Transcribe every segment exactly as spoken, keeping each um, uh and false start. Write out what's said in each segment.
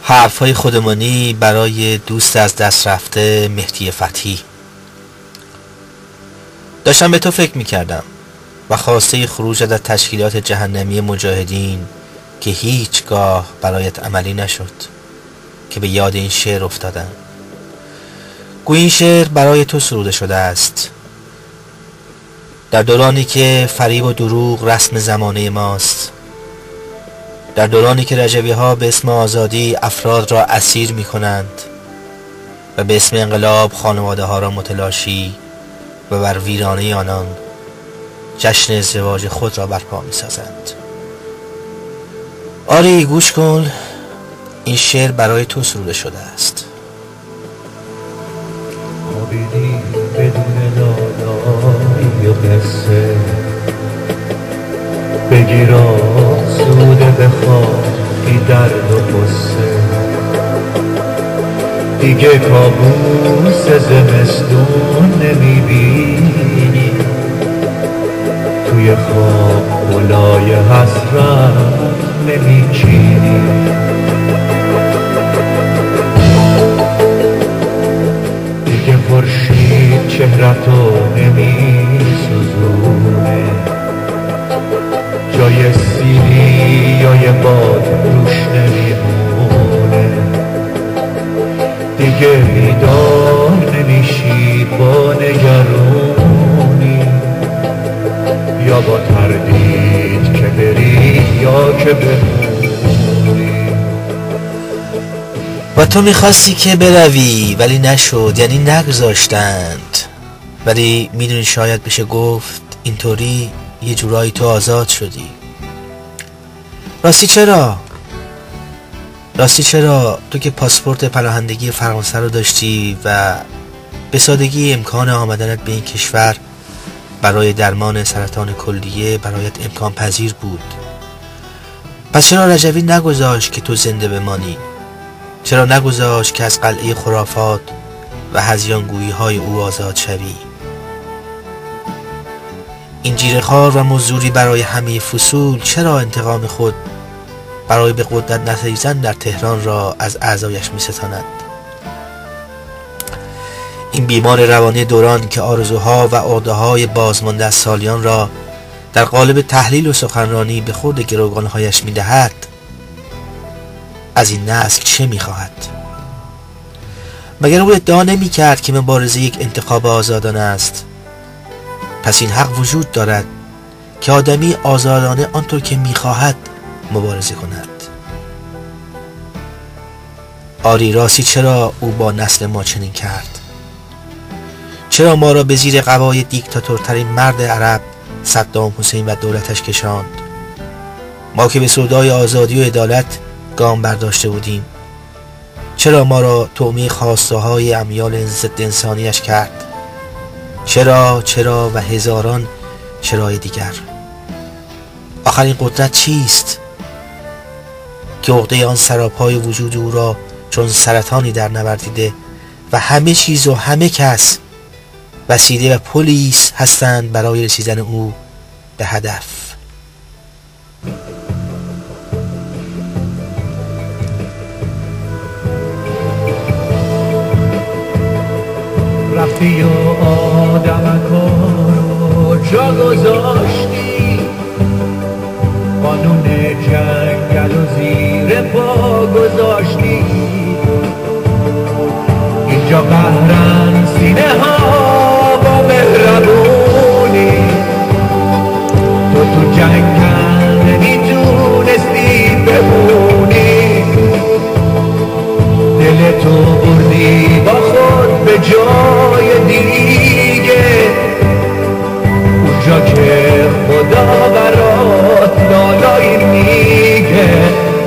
حرفهای خودمانی برای دوست از دست رفته مهدی فتحی. داشتم به تو فکر میکردم و خواسته خروج از تشکیلات جهنمی مجاهدین که هیچگاه برایت عملی نشد که به یاد این شعر افتادم. گویا این شعر برای تو سروده شده است در دورانی که فریب و دروغ رسم زمانه ماست، در دورانی که رجبی ها به اسم آزادی افراد را اسیر می کنند و به اسم انقلاب خانواده ها را متلاشی و بر ویرانه آنان جشن ازدواج خود را برپا می سازند. آری گوش کن، این شعر برای تو سروده شده است. خوابیدی بدون دادایی و قصه، بگیرا سوده بخوابی درد و قصه، دیگه کابوس زمستون نمیبینی، توی خواب بلای حسرت نمیچینی. دیگه خورشید چهرتو نمیسوزونه، جای سیلی یا یه باد روش نمیمونه، دیگه بیدار نمیشی با نگرونی یا با تردید که بری یا که بمونی. و تو میخواستی که بروی ولی نشد، یعنی نگذاشتند، ولی میدونی شاید بشه گفت اینطوری یه جورایی تو آزاد شدی. راستی چرا؟ راستی چرا تو که پاسپورت پناهندگی فرانسه رو داشتی و به سادگی امکان آمدنت به این کشور برای درمان سرطان کلیه برایت امکان پذیر بود، پس چرا رجوی نگذاشت که تو زنده بمانی؟ چرا نگذاشت که از قلعه خرافات و هذیانگویی های او آزاد شوی؟ این جیره‌خوار و مزدوری برای همه فصول چرا انتقام خود برای به قدرت نتیزن در تهران را از اعضایش می ستاند؟ این بیمار روانی دوران که آرزوها و عقده‌های بازمانده از سالیان را در قالب تحلیل و سخنرانی به خود گروگانهایش می دهد، از این نسل چه می خواهد؟ مگر او ادعا نمی کرد که مبارزه یک انتخاب آزادانه است؟ پس این حق وجود دارد که آدمی آزادانه آنطور که می خواهد مبارزه کند. آری راستی چرا او با نسل ما چنین کرد؟ چرا ما را به زیر قبای دیکتاتورترین مرد عرب صدام حسین و دولتش کشاند؟ ما که به سودای آزادی و عدالت گام برداشته بودیم، چرا ما را طعمه خواسته های امیال ضد انسانیش کرد؟ چرا چرا و هزاران چرای دیگر؟ آخرین قدرت چیست که عقده آن سراپای وجود او را چون سرطانی در نوردیده و همه چیز و همه کس وسیله و پلیس هستند برای رسیدن او به هدف؟ رفتی و آدمکا رو جا گذاشتی، قانون جنگل و زیر پا گذاشتی، اینجا قهرن سینه ها با مهربونی، تو تو جنگل نمیتونستی بمونی، دل تو بردی با خود به جای دیگه، اونجا که خدا برات لالایی میگه.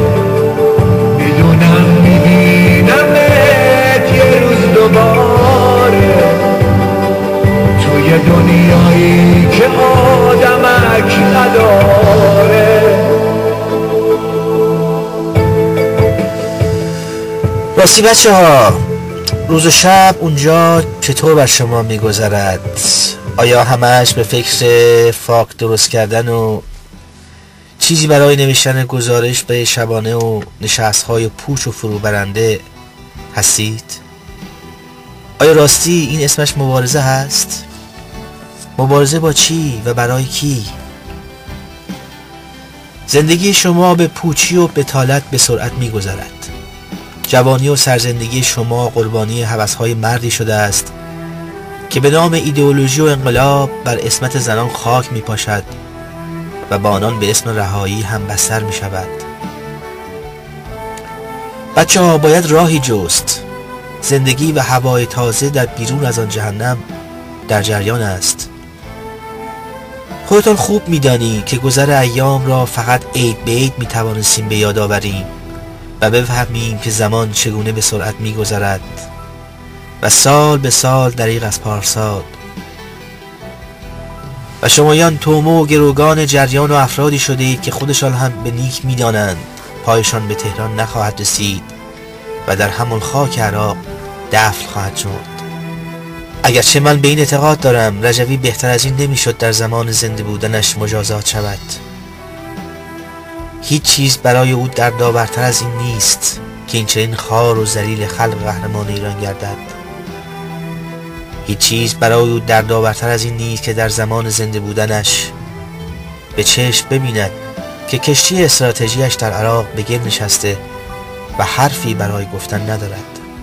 میدونم میبینمت یه روز دوباره توی دنیایی که آدمک نداره. راستی بچه ها، روز و شب اونجا چطور بر شما میگذرد؟ آیا همش به فکر فاک درست کردن و چیزی برای نوشتن گزارش به شبانه و نشست‌های پوچ و فروبرنده هستید؟ آیا راستی این اسمش مبارزه هست؟ مبارزه با چی و برای کی؟ زندگی شما به پوچی و بتالت به سرعت می‌گذرد. جوانی و سرزندگی شما قربانی هوس‌های مردی شده است که به نام ایدئولوژی و انقلاب بر عصمت زنان خاک می‌پاشد و با آنان به اسم رهایی هم بستر می‌شود. بچه ها باید راهی جست. زندگی و هوای تازه در بیرون از آن جهنم در جریان است. خودتان خوب می‌دانی که گذر ایام را فقط عید به عید می‌توانستیم به یاد آوریم و بفهمیم که زمان چگونه به سرعت می‌گذرد و سال به سال دریغ از پارسال. و شمایان تومه و گروگان جریان و افرادی شده اید که خودشان هم به نیک می‌دانند پایشان به تهران نخواهد رسید و در همان خاک عراق دفن خواهد شد. اگرچه من به این اعتقاد دارم رجوی بهتر از این نمیشد در زمان زنده بودنش مجازات شود. هیچ چیز برای او دردآورتر از این نیست که این چنین خوار و ذلیل خلق قهرمان ایران گردد. هیچ چیز برای او دردآورتر از این نیست که در زمان زنده بودنش به چشم ببیند که کشتی استراتژیش در عراق به گل نشسته و حرفی برای گفتن ندارد.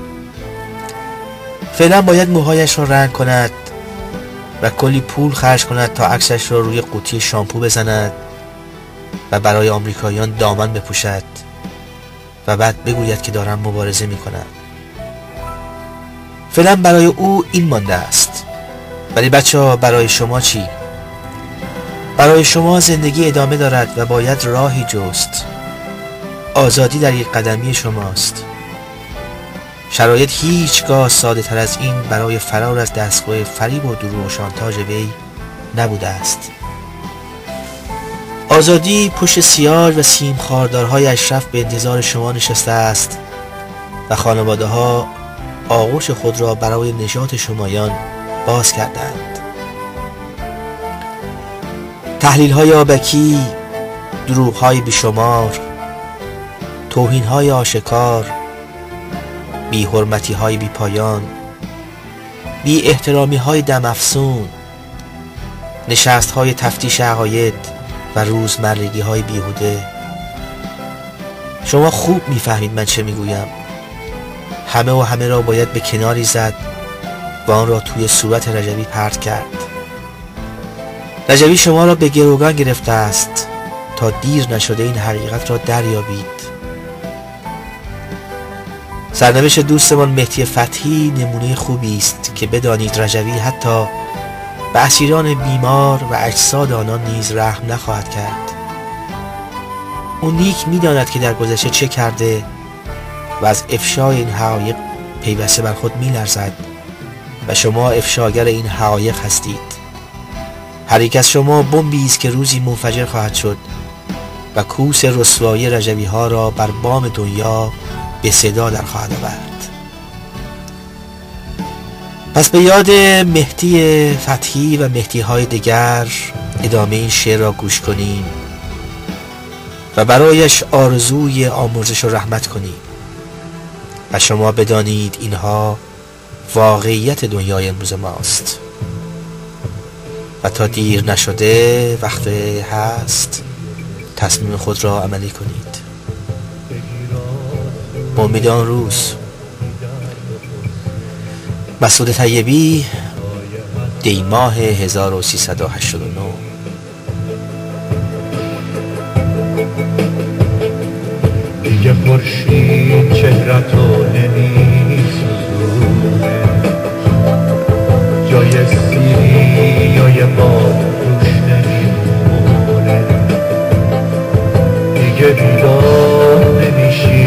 فعلا باید موهایش را رنگ کند و کلی پول خرج کند تا عکسش را روی قوطی شامپو بزند و برای آمریکاییان دامن بپوشد و بعد بگوید که دارم مبارزه می کنم. فعلا برای او این مانده است. ولی بچه ها برای شما چی؟ برای شما زندگی ادامه دارد و باید راهی جست. آزادی در یک قدمی شماست. شرایط هیچگاه ساده تر از این برای فرار از دستگاه فریب و دروغ و شانتاژ وی نبوده است. آزادی پشت سیاج و سیم خاردارهای اشرف به انتظار شما نشسته است و خانواده ها آغوش خود را برای نجات شمایان باز کردند. تحلیل های آبکی، دروغ های بیشمار، توهین های آشکار، بی حرمتی های بی پایان، بی احترامی های دم افسون، نشست های تفتیش عقاید و روزمرگی های بیهوده. شما خوب میفهمید من چه میگویم. همه و همه را باید به کناری زد و آن را توی صورت رجوی پرت کرد. رجوی شما را به گروگان گرفته است تا دیر نشده این حقیقت را دریابید. سرنوشت دوستمان مهدی فتحی نمونه خوبی است که بدانید رجوی حتی به اسیران بیمار و اجساد آنان نیز رحم نخواهد کرد. او نیک می‌داند که در گذشته چه کرده و از افشای این حقایق پیوسته بر خود می‌لرزد و شما افشاگر این حقایق هستید. هر یک از شما بمبی است که روزی منفجر خواهد شد و کوس رسوایی رجوی ها را بر بام دنیا به صدا در خواهد آورد. پس به یاد مهدی فتحی و مهدی های دیگر ادامه این شعر را گوش کنیم و برایش آرزوی آمرزش و رحمت کنیم و شما بدانید اینها واقعیت دنیای امروز ماست و تا دیر نشده وقت هست تصمیم خود را عملی کنید. با امید آن روز. مسعود طیبی، دی ماه هزار و سیصد و هشتاد و نه. دیگه خورشید چهره‌تو نمی‌سوزونه، جای سیری یا یه باد روش نمیمونه، دیگه بیدار نمیشی